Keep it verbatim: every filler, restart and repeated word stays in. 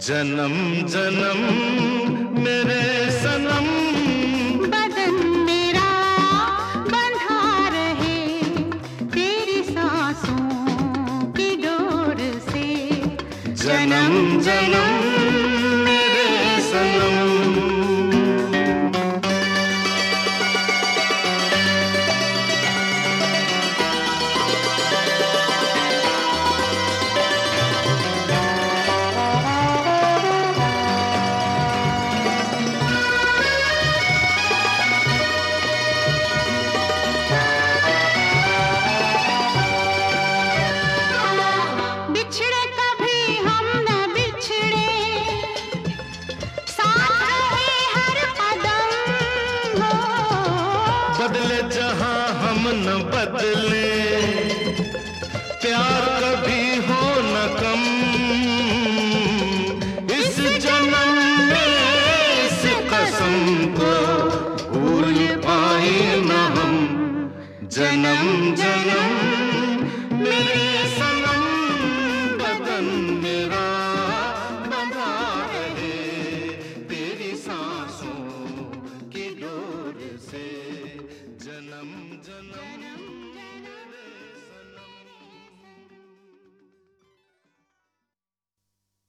जन्म जन्म मेरे सनम, बदन मेरा बंधा रहे तेरी सांसों की डोर से। जन्म जन्म मेरे सनम। बदले जहां हम न बदले, प्यार कभी हो न कम। इस जन्म में इस कसम को भूल पाए न हम। जन्म जन्म